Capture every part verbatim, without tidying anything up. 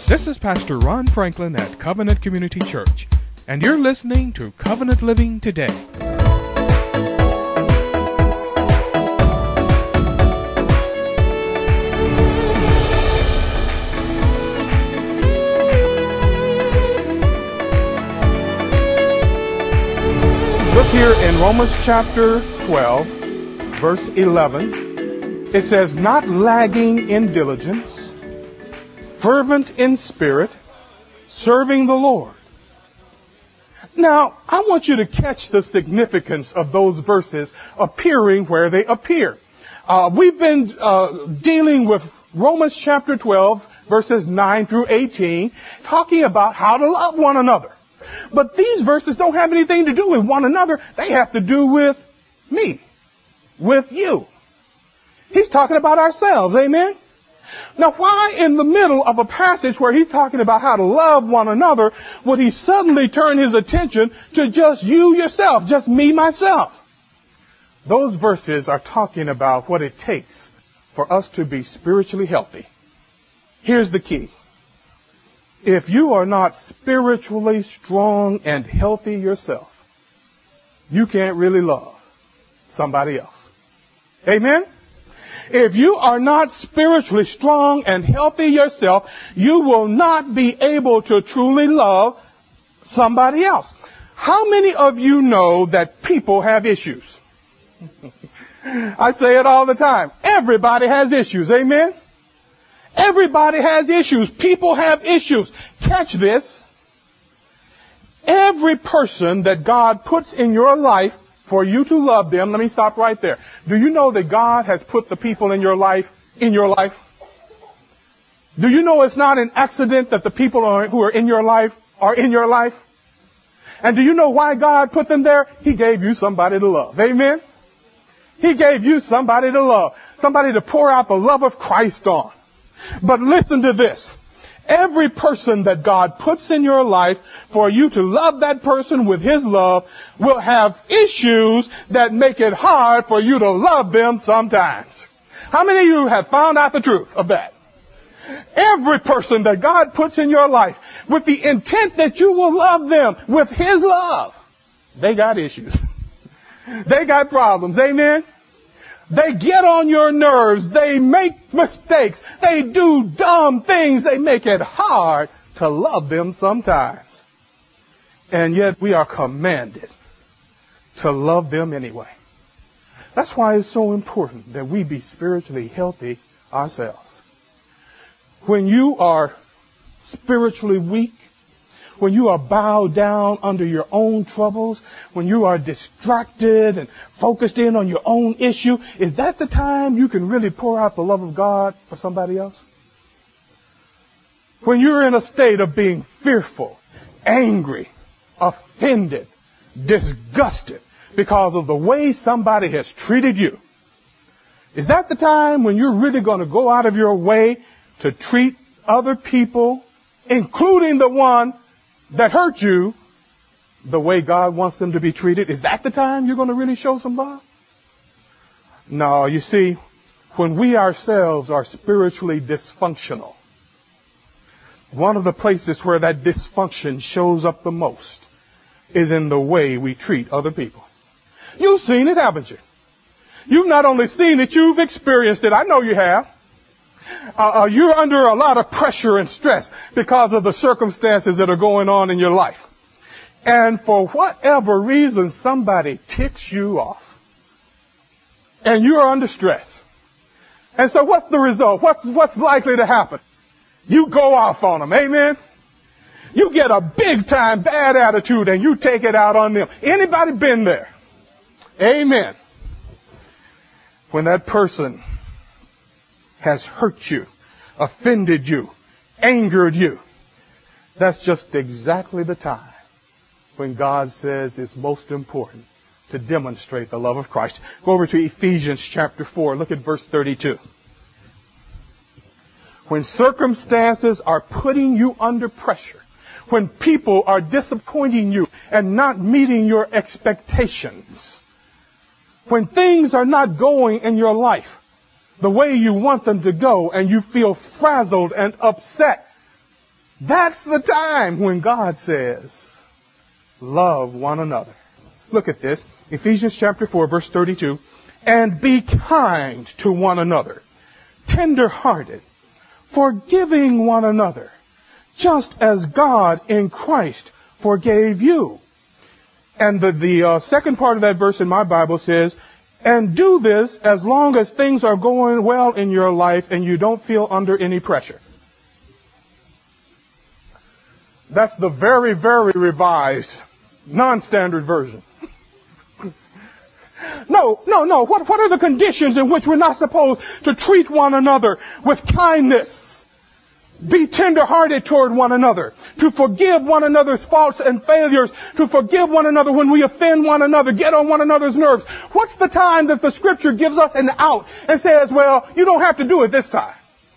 This is Pastor Ron Franklin at Covenant Community Church, and you're listening to Covenant Living Today. Look here in Romans chapter twelve, verse eleven. It says, not lagging in diligence, fervent in spirit, serving the Lord. Now, I want you to catch the significance of those verses appearing where they appear. Uh, we've been uh, dealing with Romans chapter twelve, verses nine through eighteen, talking about how to love one another. But these verses don't have anything to do with one another. They have to do with me, with you. He's talking about ourselves, amen? Now, why in the middle of a passage where he's talking about how to love one another would he suddenly turn his attention to just you yourself, just me, myself? Those verses are talking about what it takes for us to be spiritually healthy. Here's the key. If you are not spiritually strong and healthy yourself, you can't really love somebody else. Amen? If you are not spiritually strong and healthy yourself, you will not be able to truly love somebody else. How many of you know that people have issues? I say it all the time. Everybody has issues. Amen? Everybody has issues. People have issues. Catch this. Every person that God puts in your life for you to love them, let me stop right there. Do you know that God has put the people in your life in your life? Do you know it's not an accident that the people are, who are in your life are in your life? And do you know why God put them there? He gave you somebody to love. Amen? He gave you somebody to love. Somebody to pour out the love of Christ on. But listen to this. Every person that God puts in your life for you to love that person with His love will have issues that make it hard for you to love them sometimes. How many of you have found out the truth of that? Every person that God puts in your life with the intent that you will love them with His love, they got issues. They got problems. Amen? They get on your nerves. They make mistakes. They do dumb things. They make it hard to love them sometimes. And yet we are commanded to love them anyway. That's why it's so important that we be spiritually healthy ourselves. When you are spiritually weak, when you are bowed down under your own troubles, when you are distracted and focused in on your own issue, is that the time you can really pour out the love of God for somebody else? When you're in a state of being fearful, angry, offended, disgusted because of the way somebody has treated you, is that the time when you're really going to go out of your way to treat other people, including the one that hurt you, the way God wants them to be treated? Is that the time you're going to really show some love? No, you see, when we ourselves are spiritually dysfunctional, one of the places where that dysfunction shows up the most is in the way we treat other people. You've seen it, haven't you? You've not only seen it, you've experienced it. I know you have. Uh, uh, you're under a lot of pressure and stress because of the circumstances that are going on in your life. And for whatever reason, somebody ticks you off. And you're under stress. And so what's the result? What's, what's likely to happen? You go off on them. Amen? You get a big time bad attitude and you take it out on them. Anybody been there? Amen. When that person has hurt you, offended you, angered you, that's just exactly the time when God says it's most important to demonstrate the love of Christ. Go over to Ephesians chapter four. Look at verse thirty-two. When circumstances are putting you under pressure, when people are disappointing you and not meeting your expectations, when things are not going in your life the way you want them to go and you feel frazzled and upset, That's the time when God says, love one another. Look at this. Ephesians chapter four, verse thirty-two. And be kind to one another, tender-hearted, forgiving one another, just as God in Christ forgave you. And the, the uh, second part of that verse in my Bible says, and do this as long as things are going well in your life and you don't feel under any pressure. That's the very, very revised, non-standard version. No, no, no. What, what are the conditions in which we're not supposed to treat one another with kindness? Be tender-hearted toward one another, to forgive one another's faults and failures, to forgive one another when we offend one another, get on one another's nerves. What's the time that the Scripture gives us an out and says, well, you don't have to do it this time?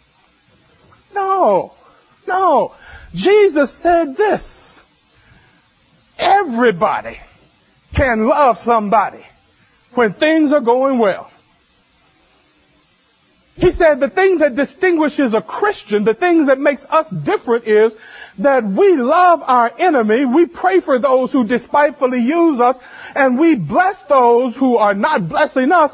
No, no. Jesus said this. Everybody can love somebody when things are going well. He said the thing that distinguishes a Christian, the thing that makes us different is that we love our enemy, we pray for those who despitefully use us, and we bless those who are not blessing us,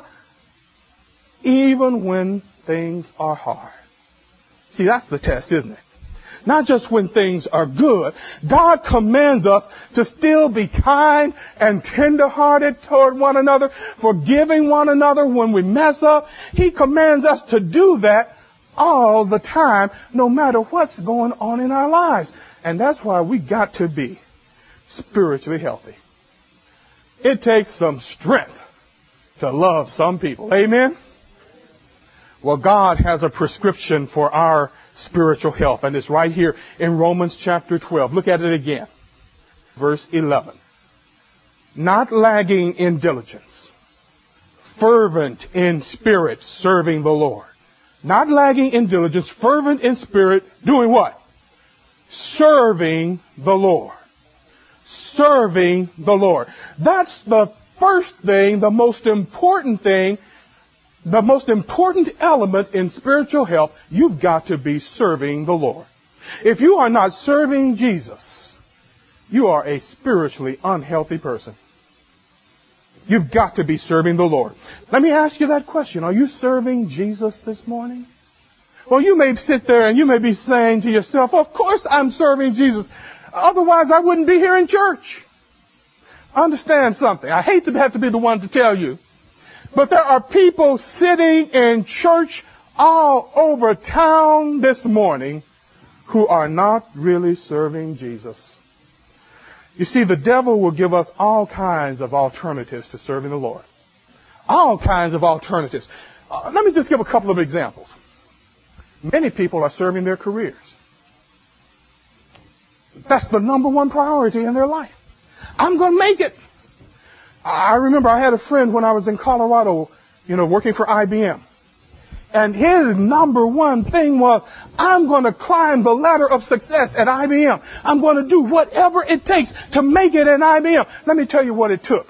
even when things are hard. See, that's the test, isn't it? Not just when things are good. God commands us to still be kind and tender-hearted toward one another, forgiving one another when we mess up. He commands us to do that all the time, no matter what's going on in our lives. And that's why we got to be spiritually healthy. It takes some strength to love some people. Amen? Well, God has a prescription for our spiritual health, and it's right here in Romans chapter twelve. Look at it again. Verse eleven. Not lagging in diligence, fervent in spirit, serving the Lord. Not lagging in diligence, fervent in spirit, doing what? Serving the Lord. Serving the Lord. That's the first thing, the most important thing, the most important element in spiritual health. You've got to be serving the Lord. If you are not serving Jesus, you are a spiritually unhealthy person. You've got to be serving the Lord. Let me ask you that question. Are you serving Jesus this morning? Well, you may sit there and you may be saying to yourself, of course I'm serving Jesus. Otherwise I wouldn't be here in church. Understand something. I hate to have to be the one to tell you, but there are people sitting in church all over town this morning who are not really serving Jesus. You see, the devil will give us all kinds of alternatives to serving the Lord. All kinds of alternatives. Uh, let me just give a couple of examples. Many people are serving their careers. That's the number one priority in their life. I'm going to make it. I remember I had a friend when I was in Colorado, you know, working for I B M. And his number one thing was, I'm going to climb the ladder of success at I B M. I'm going to do whatever it takes to make it at I B M. Let me tell you what it took.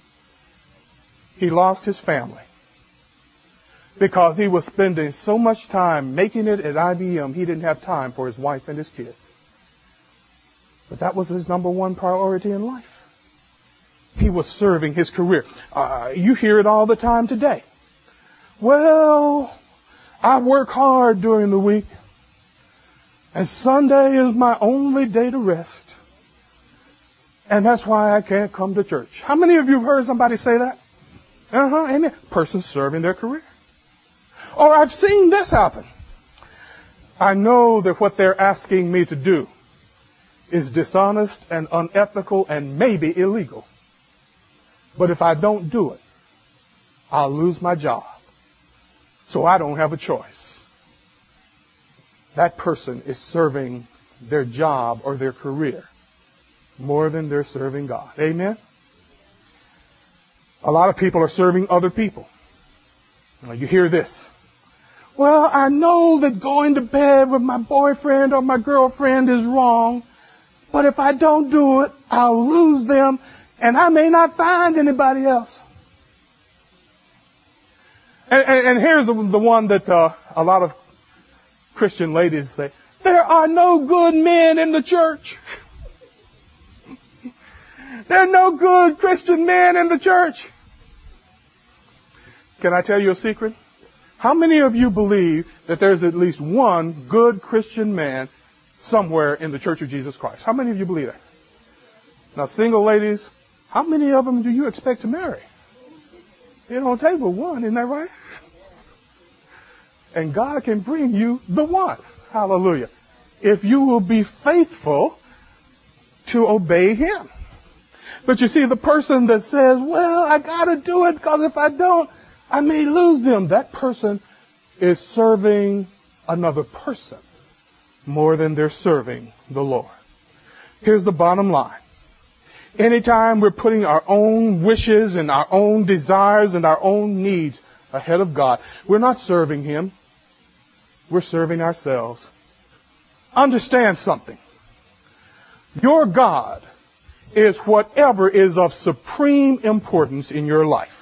He lost his family because he was spending so much time making it at I B M, he didn't have time for his wife and his kids. But that was his number one priority in life. He was serving his career. Uh, you hear it all the time today. Well, I work hard during the week, and Sunday is my only day to rest. And that's why I can't come to church. How many of you have heard somebody say that? Uh-huh, amen. Person serving their career. Or I've seen this happen. I know that what they're asking me to do is dishonest and unethical and maybe illegal. But if I don't do it, I'll lose my job. So I don't have a choice. That person is serving their job or their career more than they're serving God. Amen? A lot of people are serving other people. Now you hear this. Well, I know that going to bed with my boyfriend or my girlfriend is wrong, but if I don't do it, I'll lose them, and I may not find anybody else. And, and, and here's the, the one that uh, a lot of Christian ladies say. There are no good men in the church. There are no good Christian men in the church. Can I tell you a secret? How many of you believe that there's at least one good Christian man somewhere in the Church of Jesus Christ? How many of you believe that? Now, single ladies, how many of them do you expect to marry? You don't take but one, isn't that right? And God can bring you the one. Hallelujah. If you will be faithful to obey Him. But you see, the person that says, well, I got to do it because if I don't, I may lose them. That person is serving another person more than they're serving the Lord. Here's the bottom line. Anytime we're putting our own wishes and our own desires and our own needs ahead of God, we're not serving Him. We're serving ourselves. Understand something. Your God is whatever is of supreme importance in your life.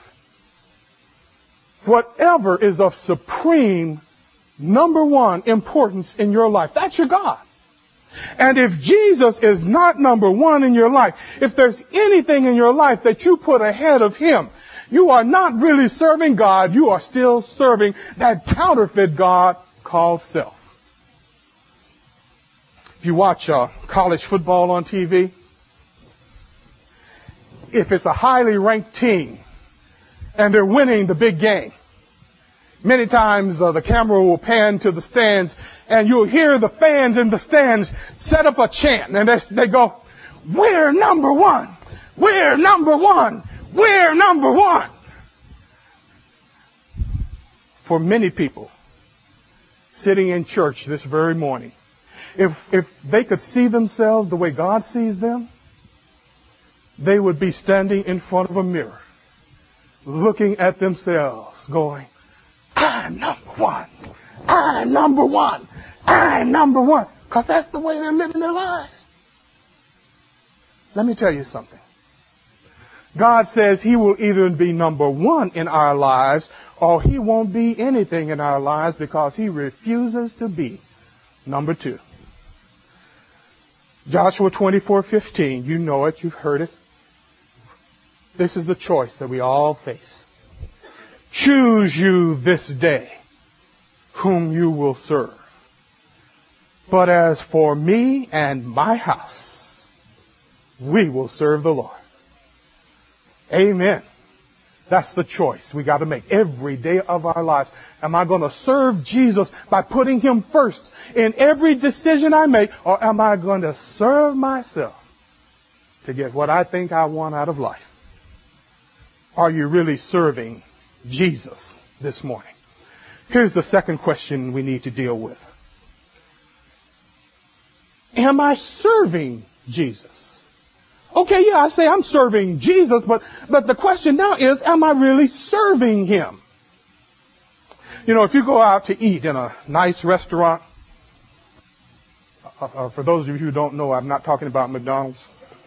Whatever is of supreme, number one importance in your life. That's your God. And if Jesus is not number one in your life, if there's anything in your life that you put ahead of Him, you are not really serving God. You are still serving that counterfeit God called self. If you watch uh, college football on T V, if it's a highly ranked team and they're winning the big game, many times uh, the camera will pan to the stands and you'll hear the fans in the stands set up a chant and they, they go, we're number one, we're number one, we're number one. For many people sitting in church this very morning, if, if they could see themselves the way God sees them, they would be standing in front of a mirror, looking at themselves, going, I'm number one. I'm number one. I'm number one. Because that's the way they're living their lives. Let me tell you something. God says He will either be number one in our lives or He won't be anything in our lives because He refuses to be number two. Joshua twenty-four fifteen, you know it, you've heard it. This is the choice that we all face. Choose you this day whom you will serve. But as for me and my house, we will serve the Lord. Amen. That's the choice we got to make every day of our lives. Am I going to serve Jesus by putting Him first in every decision I make, or am I going to serve myself to get what I think I want out of life? Are you really serving Jesus this morning? Here's the second question we need to deal with. Am I serving Jesus? Okay, yeah, I say I'm serving Jesus, but, but the question now is, am I really serving Him? You know, if you go out to eat in a nice restaurant, uh, uh, for those of you who don't know, I'm not talking about McDonald's.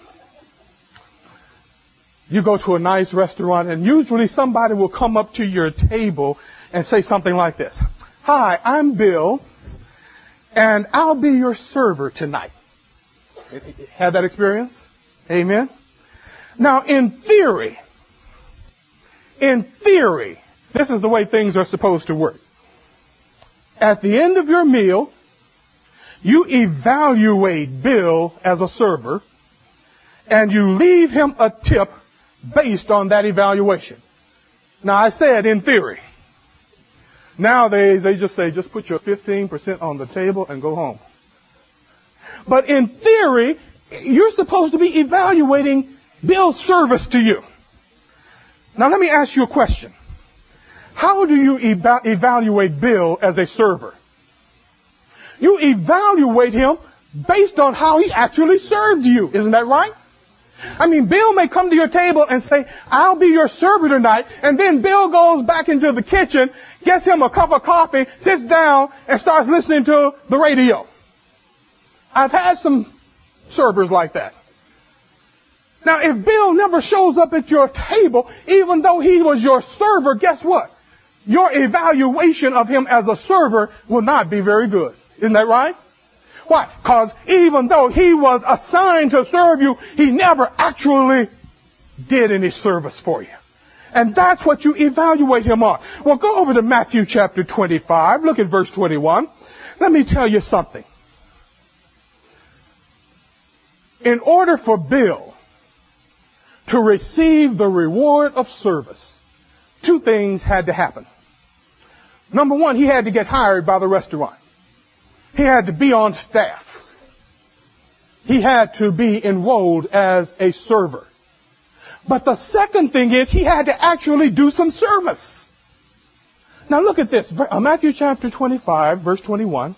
You go to a nice restaurant and usually somebody will come up to your table and say something like this. Hi, I'm Bill, and I'll be your server tonight. Had that experience? Amen. Now, in theory, in theory, this is the way things are supposed to work. At the end of your meal, you evaluate Bill as a server, and you leave him a tip based on that evaluation. Now, I said in theory. Nowadays, they just say, just put your fifteen percent on the table and go home. But in theory, you're supposed to be evaluating Bill's service to you. Now, let me ask you a question. How do you eva- evaluate Bill as a server? You evaluate him based on how he actually served you. Isn't that right? I mean, Bill may come to your table and say, I'll be your server tonight. And then Bill goes back into the kitchen, gets him a cup of coffee, sits down, and starts listening to the radio. I've had some servers like that. Now, if Bill never shows up at your table, even though he was your server, guess what? Your evaluation of him as a server will not be very good. Isn't that right? Why? Because even though he was assigned to serve you, he never actually did any service for you. And that's what you evaluate him on. Well, go over to Matthew chapter twenty-five. Look at verse twenty-one. Let me tell you something. In order for Bill to receive the reward of service, two things had to happen. Number one, he had to get hired by the restaurant. He had to be on staff. He had to be enrolled as a server. But the second thing is he had to actually do some service. Now look at this. Matthew chapter twenty-five, verse twenty-one.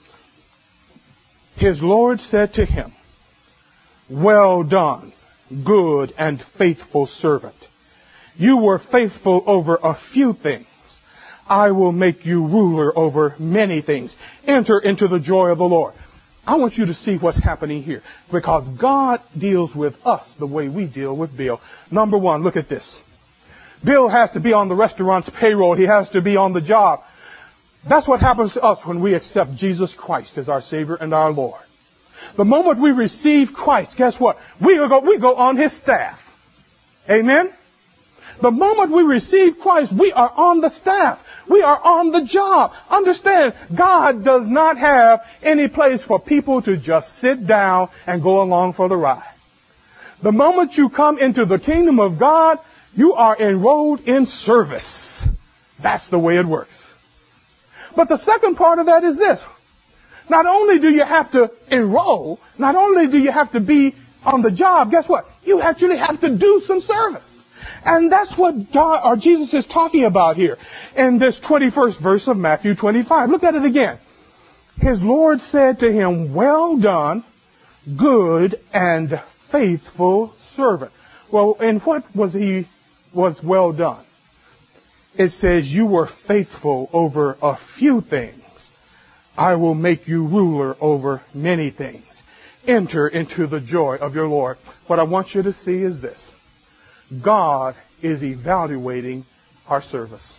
His Lord said to him, "Well done, good and faithful servant. You were faithful over a few things. I will make you ruler over many things. Enter into the joy of the Lord." I want you to see what's happening here, because God deals with us the way we deal with Bill. Number one, look at this. Bill has to be on the restaurant's payroll. He has to be on the job. That's what happens to us when we accept Jesus Christ as our Savior and our Lord. The moment we receive Christ, guess what? We go, we go on his staff. Amen? The moment we receive Christ, we are on the staff. We are on the job. Understand, God does not have any place for people to just sit down and go along for the ride. The moment you come into the kingdom of God, you are enrolled in service. That's the way it works. But the second part of that is this. Not only do you have to enroll, not only do you have to be on the job, guess what? You actually have to do some service. And that's what God or Jesus is talking about here in this twenty-first verse of Matthew twenty-five. Look at it again. His Lord said to him, "Well done, good and faithful servant." Well, and what was he was well done? It says, "You were faithful over a few things. I will make you ruler over many things. Enter into the joy of your Lord." What I want you to see is this. God is evaluating our service.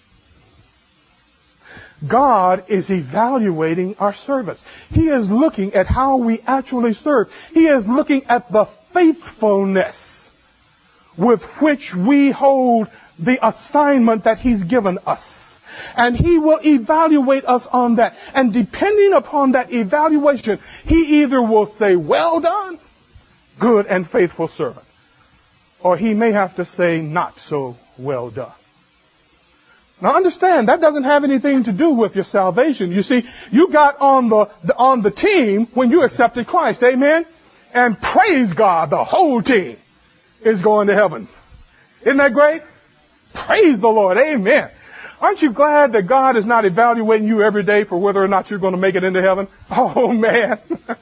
God is evaluating our service. He is looking at how we actually serve. He is looking at the faithfulness with which we hold the assignment that he's given us. And he will evaluate us on that. And depending upon that evaluation, he either will say, "Well done, good and faithful servant." Or he may have to say, "Not so well done." Now understand, that doesn't have anything to do with your salvation. You see, you got on the, the on the team when you accepted Christ. Amen? And praise God, the whole team is going to heaven. Isn't that great? Praise the Lord. Amen. Aren't you glad that God is not evaluating you every day for whether or not you're going to make it into heaven? Oh, man.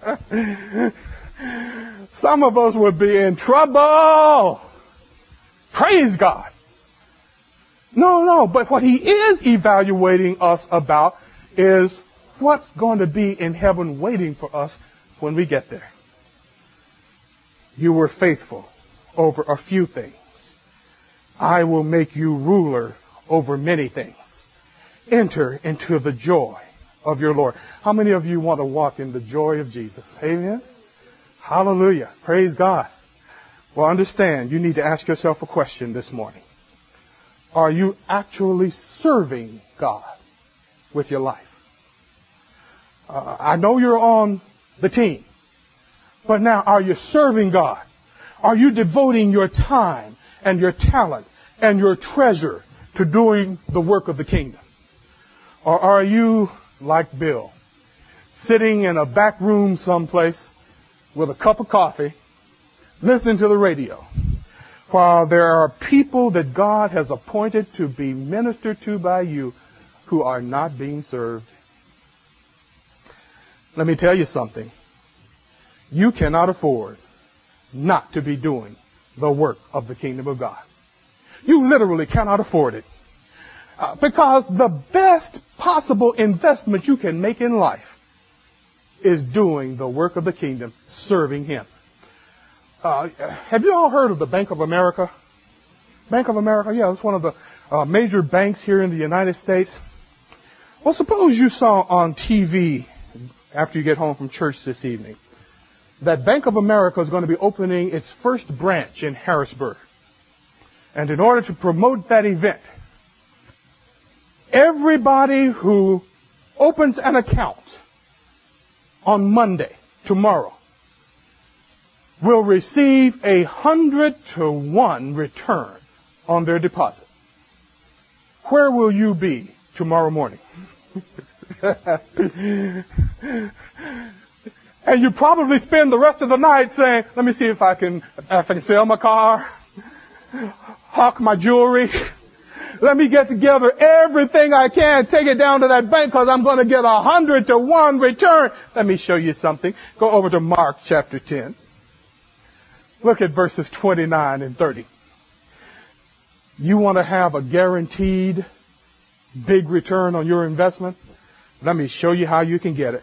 Some of us would be in trouble. Praise God. No, no, but what he is evaluating us about is what's going to be in heaven waiting for us when we get there. You were faithful over a few things. I will make you ruler over many things. Enter into the joy of your Lord. How many of you want to walk in the joy of Jesus? Amen? Hallelujah. Praise God. Well, understand, you need to ask yourself a question this morning. Are you actually serving God with your life? Uh, I know you're on the team, but now are you serving God? Are you devoting your time and your talent and your treasure to doing the work of the kingdom? Or are you, like Bill, sitting in a back room someplace with a cup of coffee, listening to the radio, while there are people that God has appointed to be ministered to by you who are not being served? Let me tell you something. You cannot afford not to be doing the work of the kingdom of God. You literally cannot afford it. Uh, because the best possible investment you can make in life is doing the work of the kingdom, serving him. Uh, have you all heard of the Bank of America? Bank of America, yeah, it's one of the uh, major banks here in the United States. Well, suppose you saw on T V after you get home from church this evening, that Bank of America is going to be opening its first branch in Harrisburg. And in order to promote that event, everybody who opens an account on Monday, tomorrow, will receive a hundred to one return on their deposit. Where will you be tomorrow morning? And you probably spend the rest of the night saying, let me see if I can, if I can sell my car, hawk my jewelry. Let me get together everything I can, take it down to that bank because I'm going to get a hundred to one return. Let me show you something. Go over to Mark chapter ten. Look at verses twenty-nine and thirty. You want to have a guaranteed big return on your investment? Let me show you how you can get it.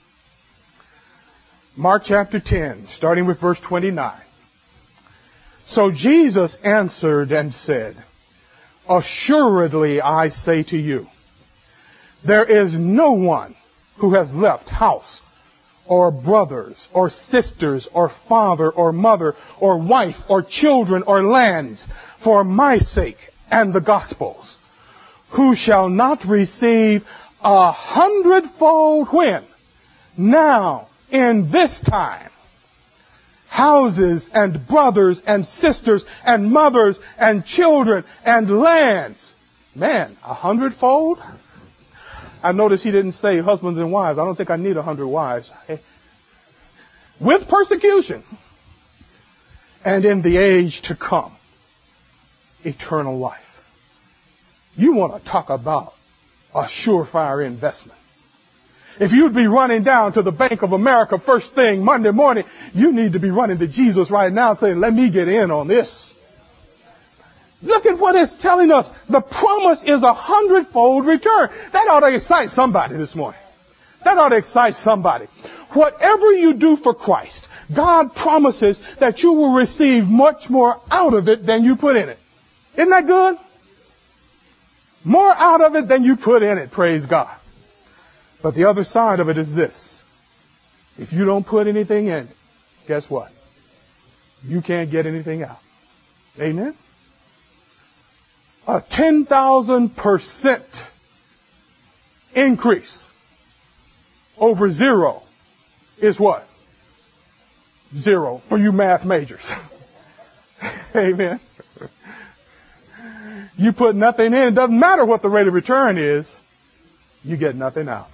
Mark chapter ten, starting with verse twenty-nine. So Jesus answered and said, assuredly I say to you, there is no one who has left house or brothers or sisters or father or mother or wife or children or lands for my sake and the gospel's, who shall not receive a hundredfold when? Now, in this time, houses and brothers and sisters and mothers and children and lands. Man, a hundredfold? I notice he didn't say husbands and wives. I don't think I need a hundred wives. With persecution. And in the age to come, eternal life. You want to talk about a surefire investment. If you'd be running down to the Bank of America first thing Monday morning, you need to be running to Jesus right now saying, let me get in on this. Look at what it's telling us. The promise is a hundredfold return. That ought to excite somebody this morning. That ought to excite somebody. Whatever you do for Christ, God promises that you will receive much more out of it than you put in it. Isn't that good? More out of it than you put in it, praise God. But the other side of it is this. If you don't put anything in it, guess what? You can't get anything out. Amen? A ten thousand percent increase over zero is what? Zero for you math majors. Amen? You put nothing in, it doesn't matter what the rate of return is, you get nothing out.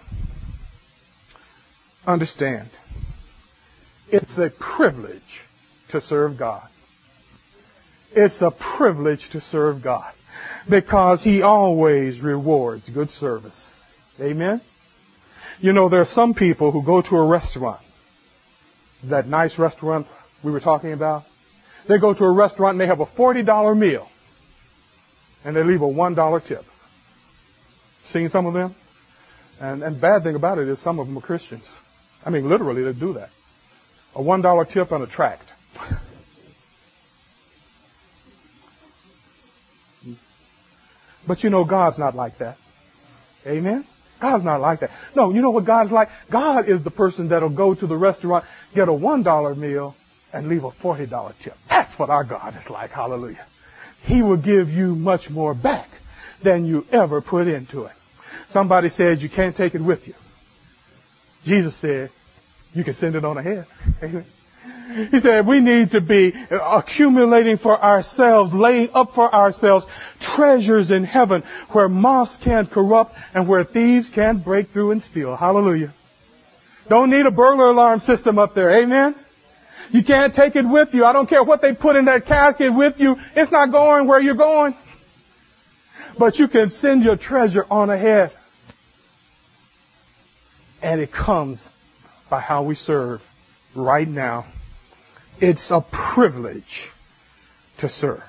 Understand, it's a privilege to serve God. It's a privilege to serve God because He always rewards good service. Amen? You know, there are some people who go to a restaurant, that nice restaurant we were talking about. They go to a restaurant and they have a forty dollar meal and they leave a one dollar tip. Seen some of them? And, and bad thing about it is some of them are Christians. I mean, literally, they do that. A one dollar tip on a tract. But you know, God's not like that. Amen? God's not like that. No, you know what God's like? God is the person that'll go to the restaurant, get a one dollar meal, and leave a forty dollar tip. That's what our God is like. Hallelujah. He will give you much more back than you ever put into it. Somebody said you can't take it with you. Jesus said, you can send it on ahead. Amen. He said we need to be accumulating for ourselves, laying up for ourselves treasures in heaven where moths can't corrupt and where thieves can't break through and steal. Hallelujah. Don't need a burglar alarm system up there. Amen. You can't take it with you. I don't care what they put in that casket with you. It's not going where you're going. But you can send your treasure on ahead. And it comes by how we serve right now. It's a privilege to serve.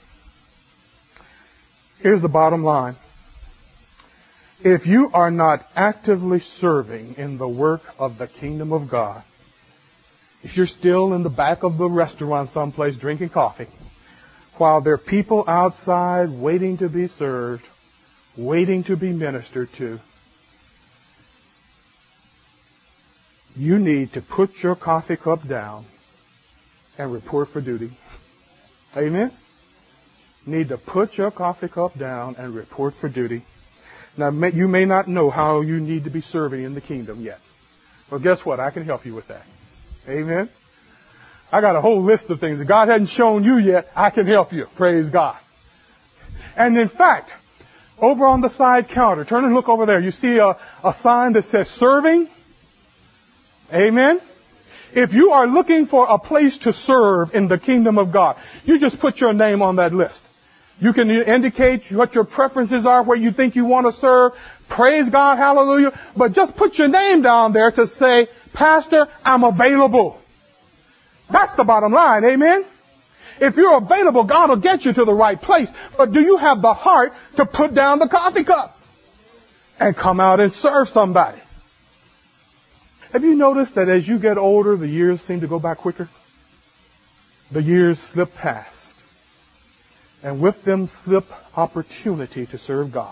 Here's the bottom line. If you are not actively serving in the work of the kingdom of God, if you're still in the back of the restaurant someplace drinking coffee, while there are people outside waiting to be served, waiting to be ministered to, You need to put your coffee cup down and report for duty. Amen? Need to put your coffee cup down and report for duty. Now, you may not know how you need to be serving in the kingdom yet. Well, guess what? I can help you with that. Amen? I got a whole list of things. If God hasn't shown you yet, I can help you. Praise God. And in fact, over on the side counter, turn and look over there. You see a, a sign that says serving. Amen? If you are looking for a place to serve in the kingdom of God, you just put your name on that list. You can indicate what your preferences are, where you think you want to serve. Praise God, hallelujah. But just put your name down there to say, Pastor, I'm available. That's the bottom line, amen? If you're available, God will get you to the right place. But do you have the heart to put down the coffee cup and come out and serve somebody? Have you noticed that as you get older, the years seem to go by quicker? The years slip past. And with them slip opportunity to serve God.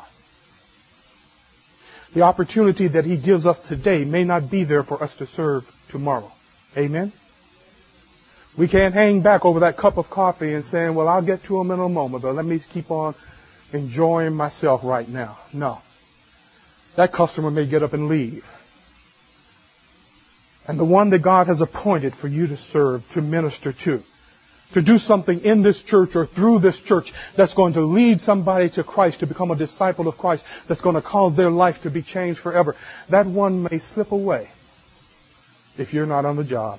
The opportunity that He gives us today may not be there for us to serve tomorrow. Amen? We can't hang back over that cup of coffee and saying, well, I'll get to them in a moment, but let me keep on enjoying myself right now. No. That customer may get up and leave. And the one that God has appointed for you to serve, to minister to, to do something in this church or through this church that's going to lead somebody to Christ, to become a disciple of Christ, that's going to cause their life to be changed forever, that one may slip away if you're not on the job.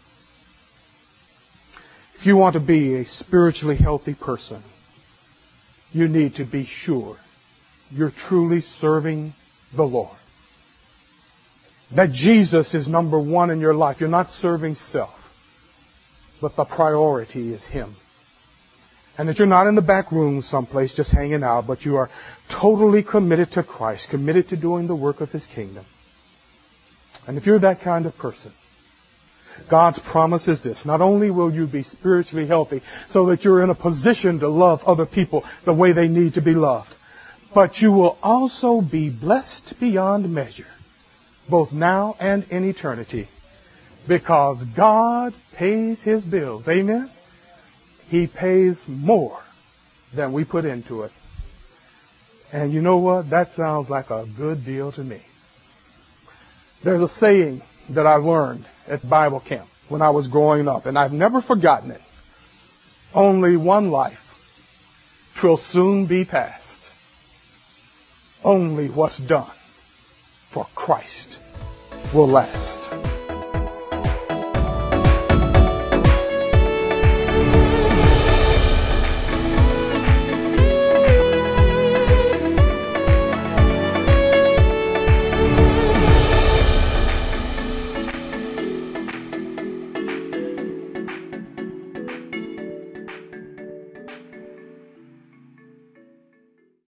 If you want to be a spiritually healthy person, you need to be sure you're truly serving the Lord. That Jesus is number one in your life. You're not serving self, but the priority is Him. And that you're not in the back room someplace just hanging out, but you are totally committed to Christ, committed to doing the work of His kingdom. And if you're that kind of person, God's promise is this. Not only will you be spiritually healthy so that you're in a position to love other people the way they need to be loved, but you will also be blessed beyond measure, both now and in eternity, because God pays His bills. Amen? He pays more than we put into it. And you know what? That sounds like a good deal to me. There's a saying that I learned at Bible camp when I was growing up, and I've never forgotten it. Only one life, 'twill soon be past. Only what's done for Christ will last.